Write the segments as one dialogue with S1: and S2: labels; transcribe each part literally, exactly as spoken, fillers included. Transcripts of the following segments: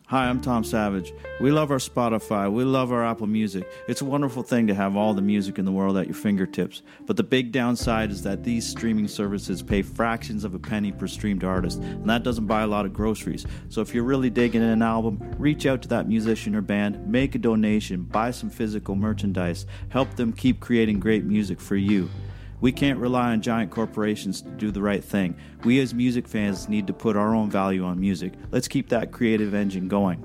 S1: Hi, I'm Tom Savage. We love our Spotify. We love our Apple Music. It's a wonderful thing to have all the music in the world at your fingertips. But the big downside is that these streaming services pay fractions of a penny per streamed artist, and that doesn't buy a lot of groceries. So if you're really digging an album, reach out to that musician or band, make a donation, buy some physical merchandise, help them keep creating great music for you. We can't rely on giant corporations to do the right thing. We as music fans need to put our own value on music. Let's keep that creative engine going.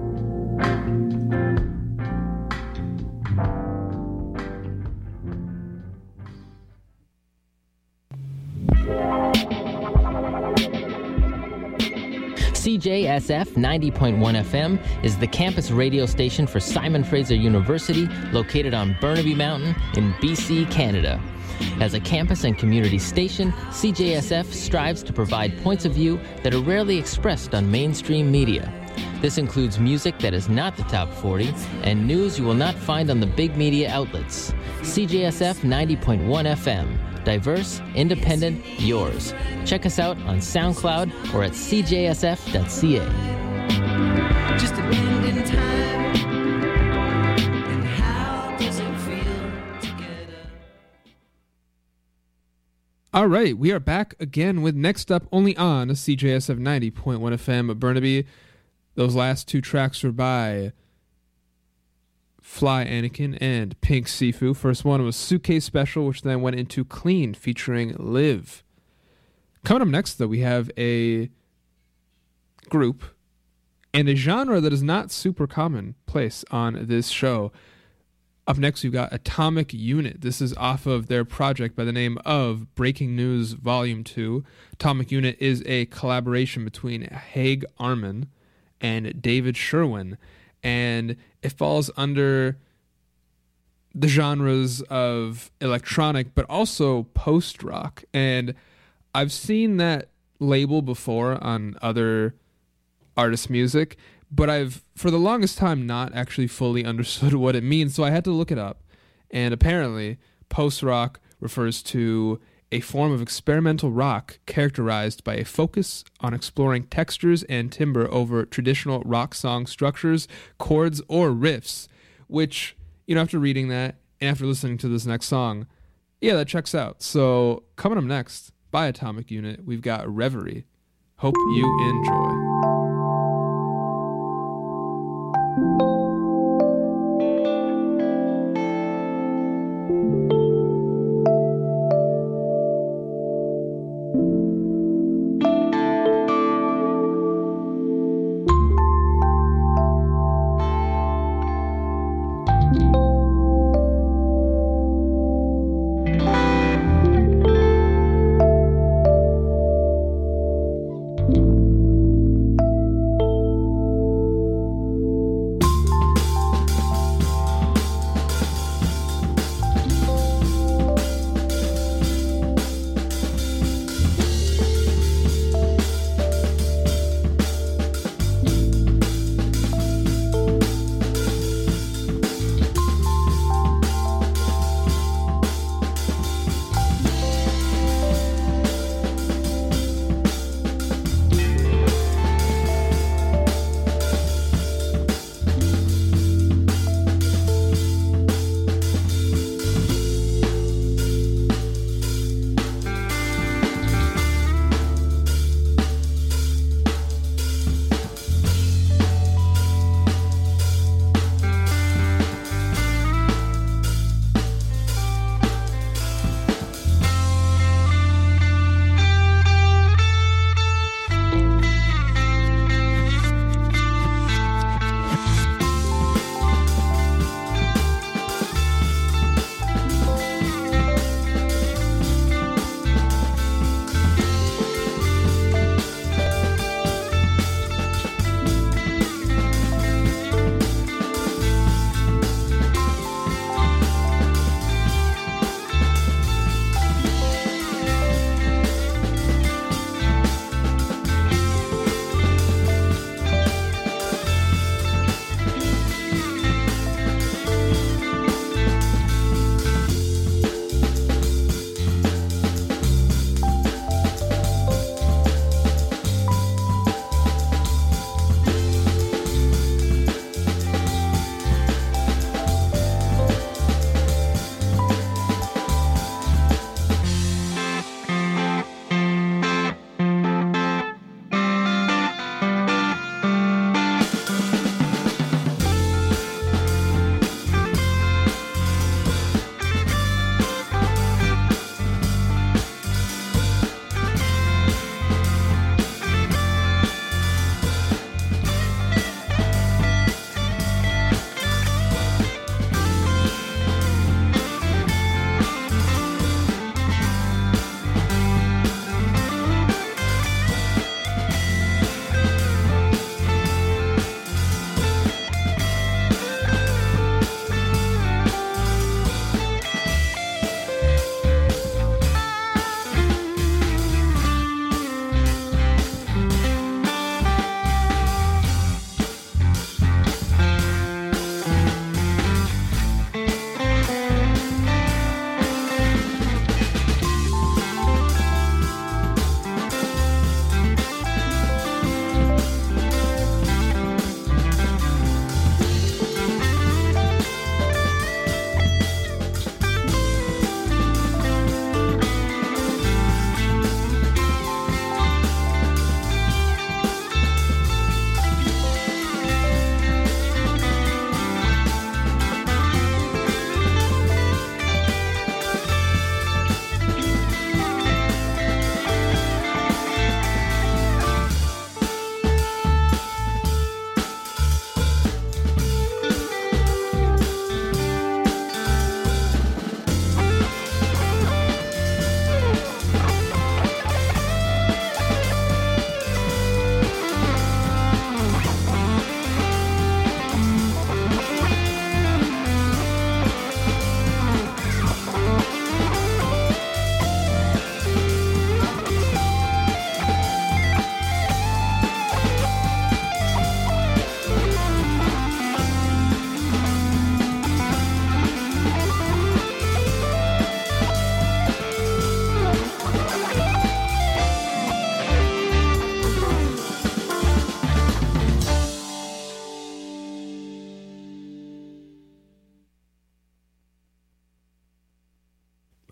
S2: C J S F ninety point one F M is the campus radio station for Simon Fraser University, located on Burnaby Mountain in B C, Canada. As a campus and community station, C J S F strives to provide points of view that are rarely expressed on mainstream media. This includes music that is not the top forty and news you will not find on the big media outlets. C J S F ninety point one F M. Diverse, independent, yours. Check us out on SoundCloud or at c j s f dot c a. Just a bend in time. And how does it feel together?
S3: All right, we are back again with Next Up, only on C J S F ninety point one F M Burnaby. Those last two tracks were by Fly Anakin and Pink Sifu. First one was Suitcase Special, which then went into Clean featuring Liv. Coming up next, though, we have a group and a genre that is not super commonplace on this show. Up next, we've got Atomic Unit. This is off of their project by the name of Breaking News Volume two. Atomic Unit is a collaboration between Haig Arman and David Sherwin, and it falls under the genres of electronic, but also post-rock. And I've seen that label before on other artists' music, but I've, for the longest time, not actually fully understood what it means, so I had to look it up. And apparently, post-rock refers to a form of experimental rock characterized by a focus on exploring textures and timbre over traditional rock song structures, chords, or riffs, which, you know, after reading that and after listening to this next song, yeah, that checks out. So coming up next, by Atomic Unit, we've got Reverie. Hope you enjoy.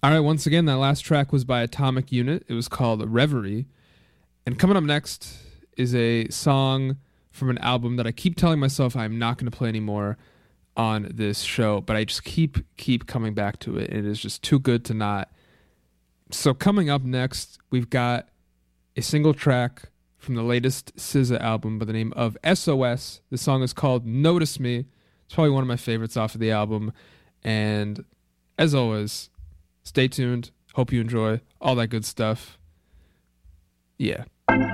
S3: All right, once again, that last track was by Atomic Unit. It was called Reverie. And coming up next is a song from an album that I keep telling myself I'm not going to play anymore on this show, but I just keep keep coming back to it. It is just too good to not. So coming up next, we've got a single track from the latest S Z A album by the name of S O S. The song is called Notice Me. It's probably one of my favorites off of the album. And as always, stay tuned. Hope you enjoy all that good stuff. Yeah.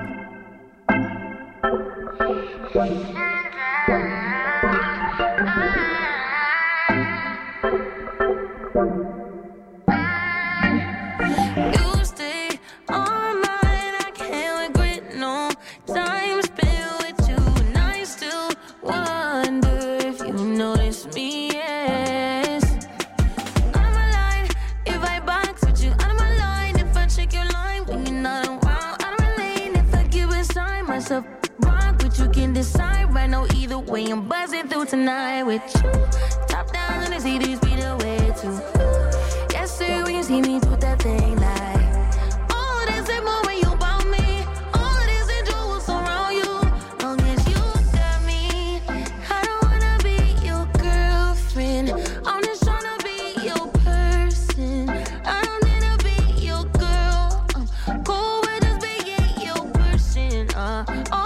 S4: Way I'm buzzing through tonight with you. Top down on the C Ds, be the way to. Yes, sir, when you see me do that thing like. Oh, that's that moment you bought me. All of this and jewels around you. Long as you got me. I don't wanna be your girlfriend. I'm just tryna be your person. I don't need to be your girl. I'm cool with just being your person. Uh, oh.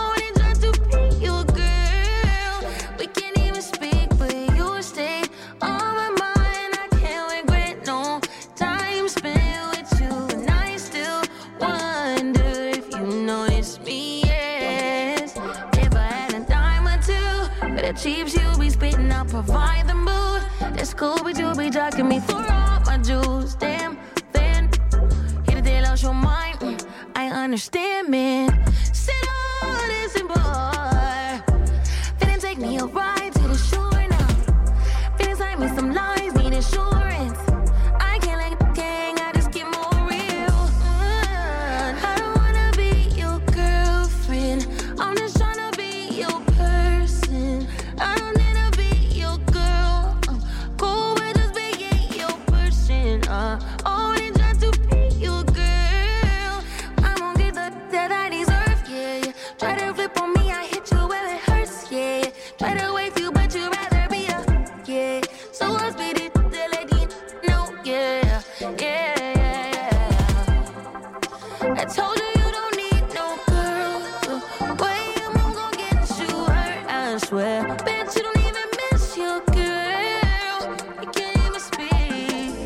S4: Cheaps you be spitting out, provide the mood. That's cool, but you be jocking me through all my juice. Damn, fan, hit a deal out your mind. Mm, I understand, man. Sit on this and boy, finna take me a ride to the shore now. Finna sign me some lines, need insurance. I can't let the gang, I just get more real. Mm, I don't wanna be your girlfriend. I'm just tryna be your person. I don't need to be your girl. I'm cool with just being your person. Uh, only try to be your girl. I'm gonna get the that I deserve, yeah. Try to flip on me, I hit you where it hurts, yeah. Try to wave you, but you'd rather be a, yeah. So I spit it, the lady, no, yeah, yeah, yeah, yeah. I told you you don't need no girl. The way I'm gonna get you hurt, I swear. Bet you don't even miss your girl. You can't even speak.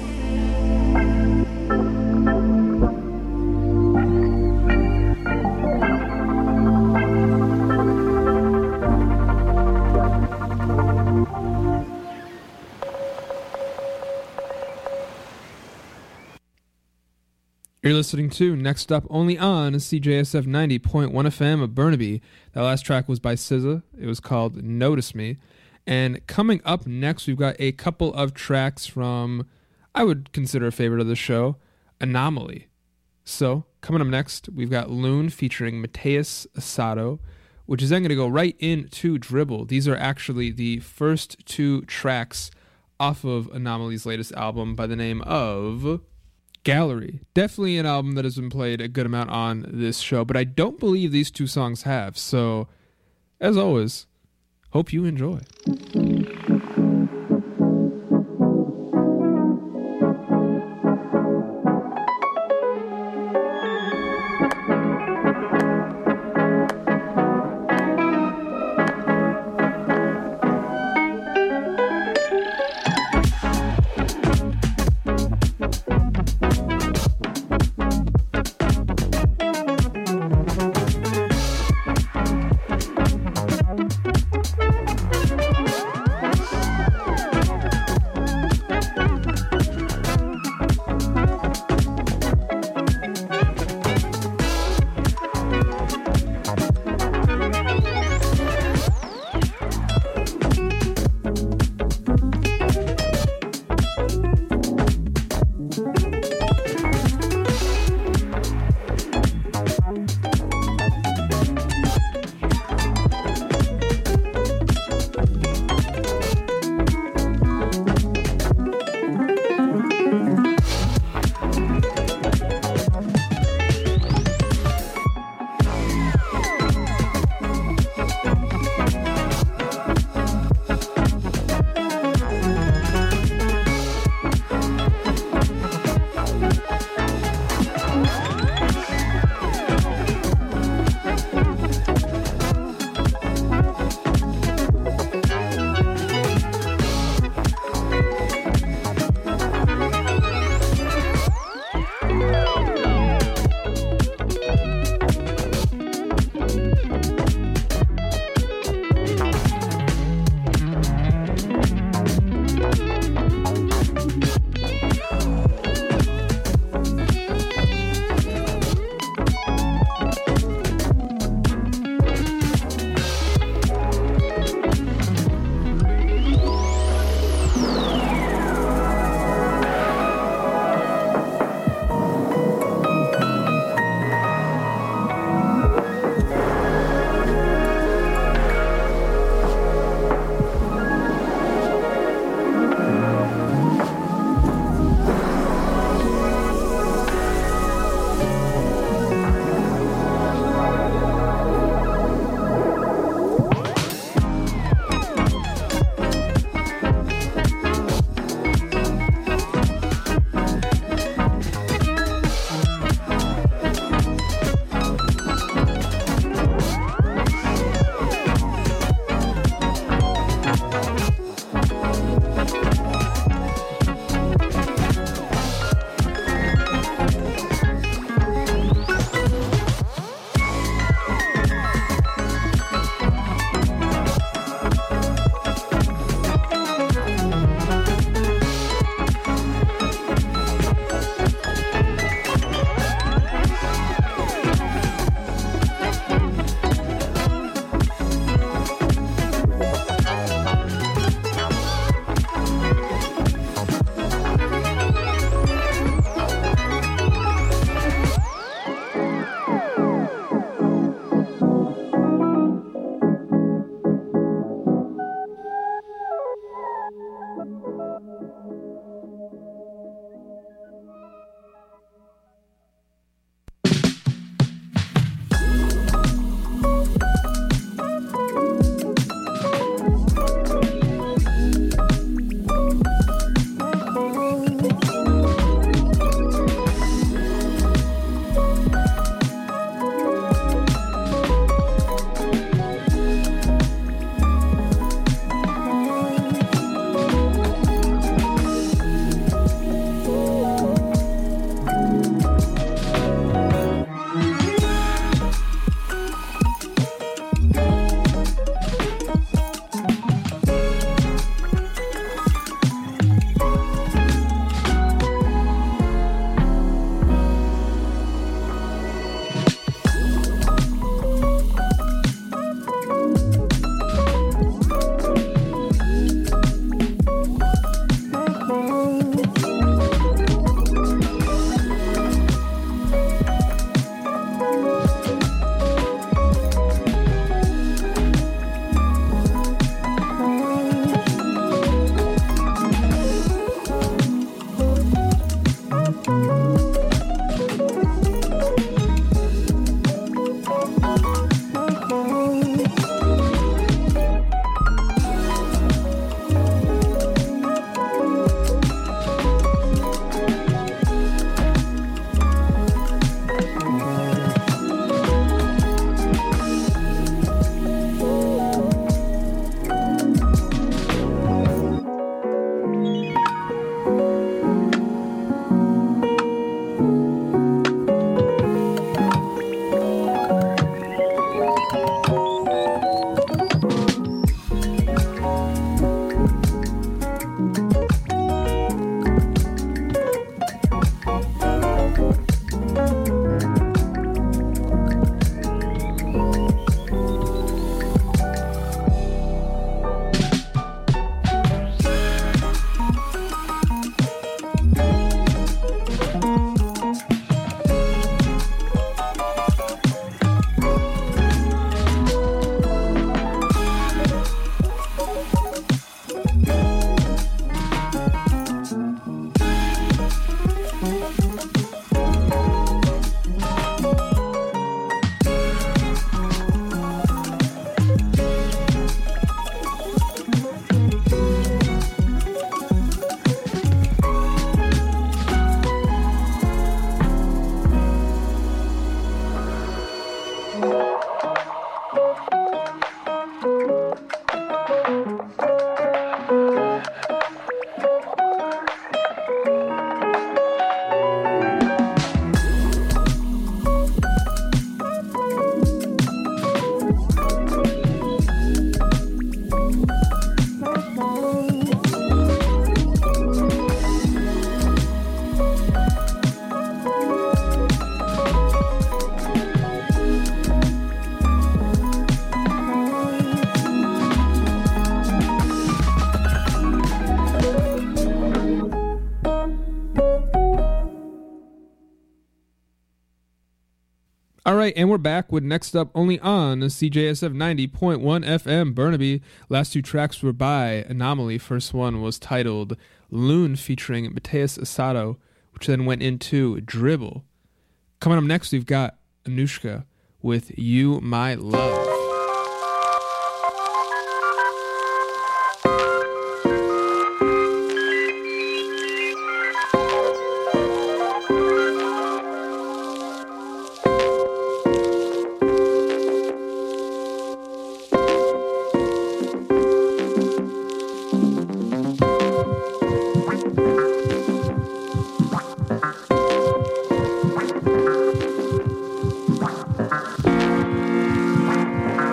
S3: You're listening to Next Up only on C J S F ninety point one F M of Burnaby. That last track was by S Z A. It was called Notice Me. And coming up next, we've got a couple of tracks from, I would consider a favorite of the show, Anomaly. So, coming up next, we've got Loon featuring Mateus Asado, which is then going to go right into Dribble. These are actually the first two tracks off of Anomaly's latest album by the name of Gallery. Definitely an album that has been played a good amount on this show, but I don't believe these two songs have. So, as always, hope you enjoy.
S4: We'll be right back.
S3: All right, and we're back with next up only on C J S F ninety point one F M Burnaby. Last two tracks were by Anomaly. First one was titled Loon featuring Mateus Asado, which then went into Dribble. Coming up next, we've got Anushka with You My Love.
S4: Bye.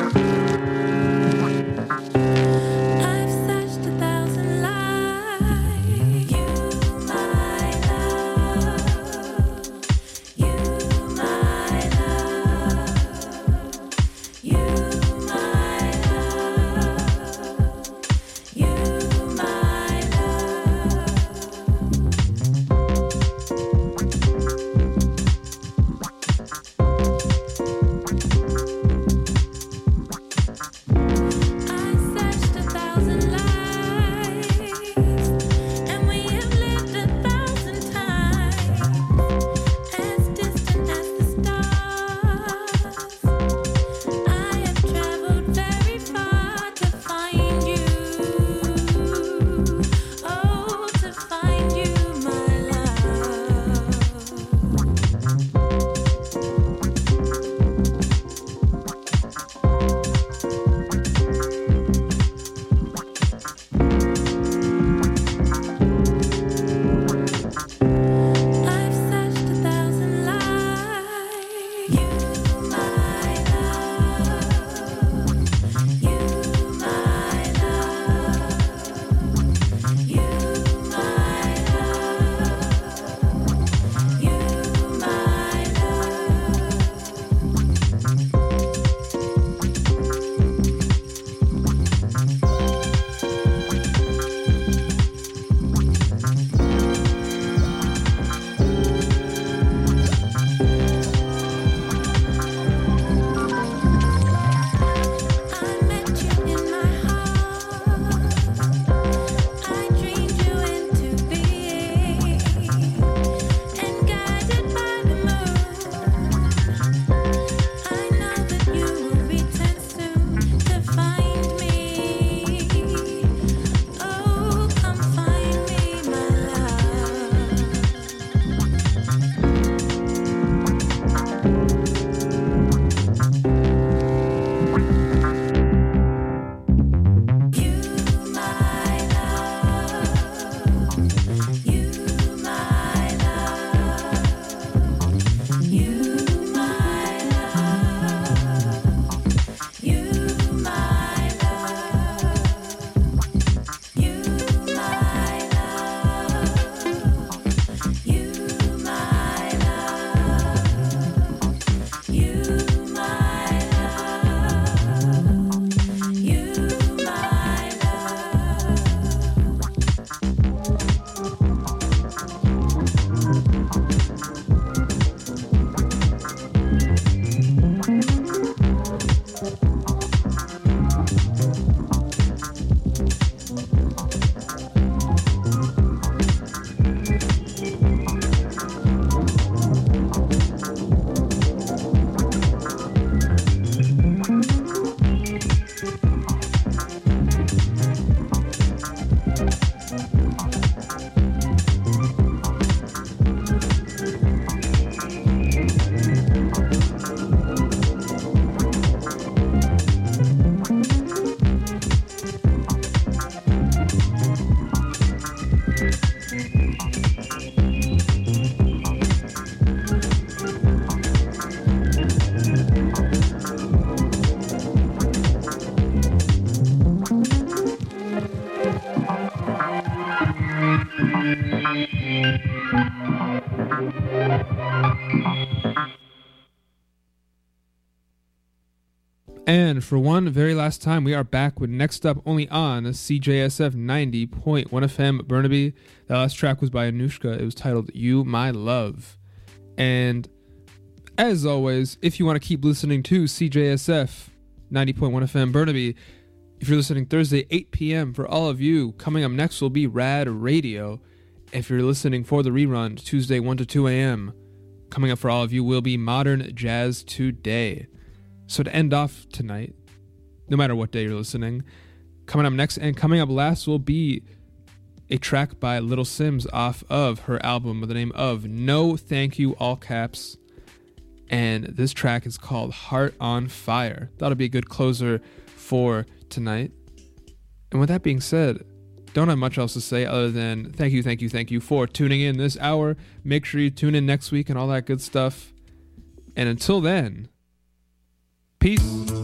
S3: And for one very last time, we are back with Next Up only on C J S F ninety point one F M Burnaby. That last track was by Anushka. It was titled You My Love. And as always, if you want to keep listening to C J S F ninety point one F M Burnaby, if you're listening Thursday, eight p.m. for all of you, coming up next will be Rad Radio. If you're listening for the rerun, Tuesday, one to two a.m., coming up for all of you will be Modern Jazz Today. So to end off tonight, no matter what day you're listening, coming up next and coming up last will be a track by Little Sims off of her album with the name of No Thank You, all caps. And this track is called Heart on Fire. That'll be a good closer for tonight. And with that being said, don't have much else to say other than thank you, thank you, thank you for tuning in this hour. Make sure you tune in next week and all that good stuff. And until then, peace.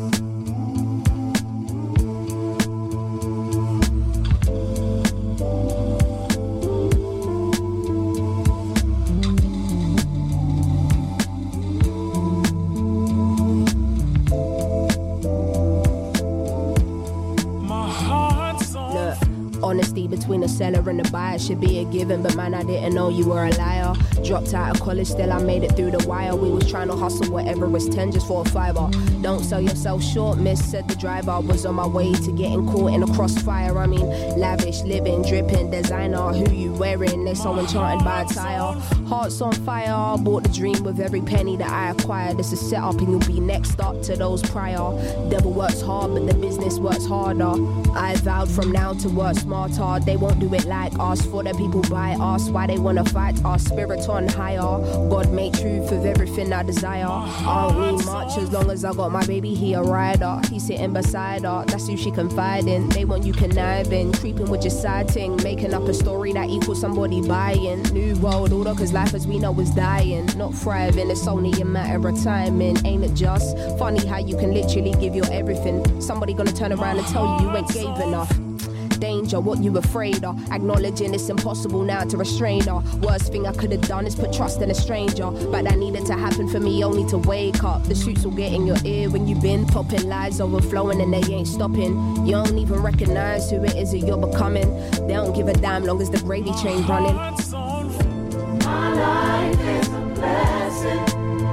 S5: Honesty between the seller and the buyer should be a given, but man, I didn't know you were a liar. Dropped out of college, still I made it through the wire. We was trying to hustle whatever is ten just for a fiver. Don't sell yourself short, miss, said the driver. Was on my way to getting caught in a crossfire. I mean, lavish, living, dripping, designer. Who you wearing? They so enchanted by attire. Hearts on fire, bought the dream with every penny that I acquired. This is set up and you'll be next up to those prior. Devil works hard, but the business works harder. I vowed from now to work smarter. They won't do it like us, for the people by us. Why they wanna fight our spirit on higher? God made truth of everything I desire. I don't need much as long as I got my baby, he a rider. He's sitting beside her, that's who she confide in. They want you conniving, creeping with your side ting, making up a story that equals somebody buying. New world order, cause life as we know is dying, not thriving. It's only a matter of timing, ain't it just funny how you can literally give your everything? Somebody gonna turn around and tell you you ain't gave enough. Danger, what you afraid of? Acknowledging it's impossible now to restrain her. Worst thing I could have done is put trust in a stranger, but that needed to happen for me only to wake up. The suits will get in your ear when you've been popping, lies overflowing and they ain't stopping. You don't even recognize who it is that you're becoming. They don't give a damn long as the gravy train running.
S4: My life is a blessing,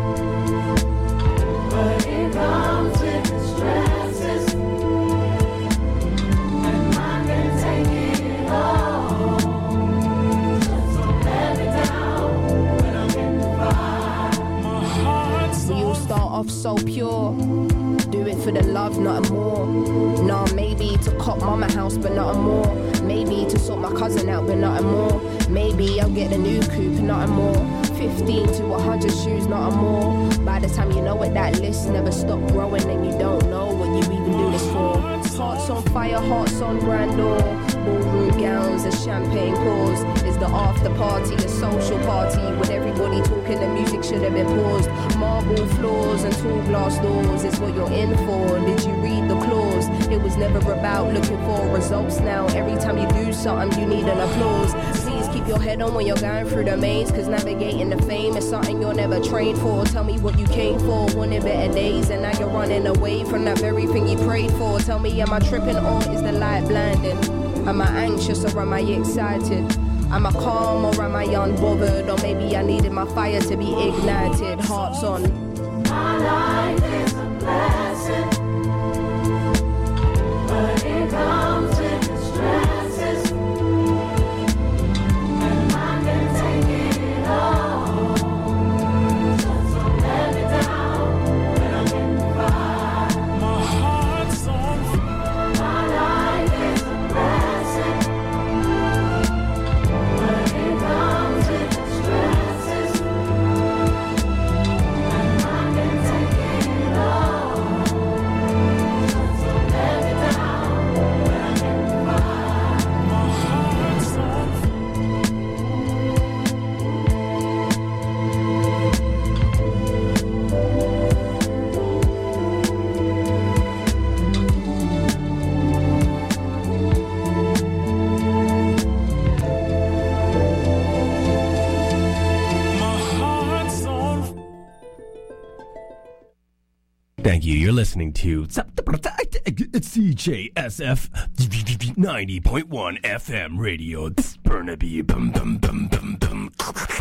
S4: but it comes with the stresses.
S5: Start off so pure, do it for the love, not a more. Nah, maybe to cop mama house, but not a more. Maybe to sort my cousin out, but not a more. Maybe I'll get a new coupe, not a more. Fifteen to a hundred shoes, not a more. By the time you know it, that list never stop growing, and you don't know what you even do this for. Hearts on fire, hearts on grandeur. Ballroom gowns and champagne pours. Is the after party a social party with everybody talking? The music should have been paused. Marble floors and tall glass doors is what you're in for. Did you read the clause? It was never about looking for results. Now every time you do something, you need an applause. Please keep your head on when you're going through the maze, cause navigating the fame is something you're never trained for. Tell me what you came for, wanted better days, and now you're running away from that very thing you prayed for. Tell me, am I tripping or is the light blinding? Am I anxious or am I excited? Am I calm or am I unbothered? Or maybe I needed my fire to be ignited. Hearts on.
S4: My life is a blessing, but it comes with the stresses, and I can take it all. Just don't let me down when I'm in the fire. My heart's on fire. My life is a blessing, but it comes with the stresses, and I can take it all. Just don't let me down when I'm in the fire. My heart's on fire. My heart's on fire.
S6: Thank you. You're listening to Sup the It's C J S F ninety point one F M radio. Burnaby. Bum, bum, bum, bum, bum.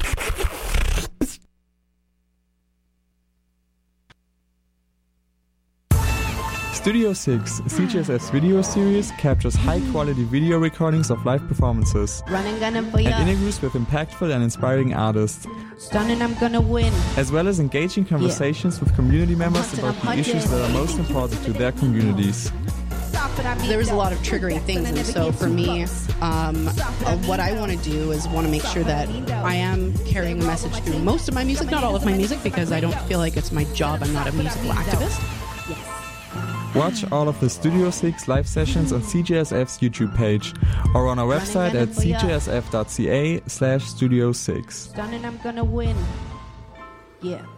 S7: Studio six, C J S F's video series, captures high-quality video recordings of live performances
S8: Running, gunning for ya.
S7: and interviews with impactful and inspiring artists,
S8: Stunning, I'm gonna win.
S7: as well as engaging conversations with community members about the issues that are most important to their communities.
S9: There was a lot of triggering things, and so for me, um, uh, what I want to do is want to make sure that I am carrying a message through most of my music, not all of my music, because I don't feel like it's my job. I'm not a musical activist.
S7: Watch all of the Studio six live sessions on C J S F's YouTube page or on our website at c j s f dot c a slash studio six.
S8: Stunning, I'm gonna win. Yeah.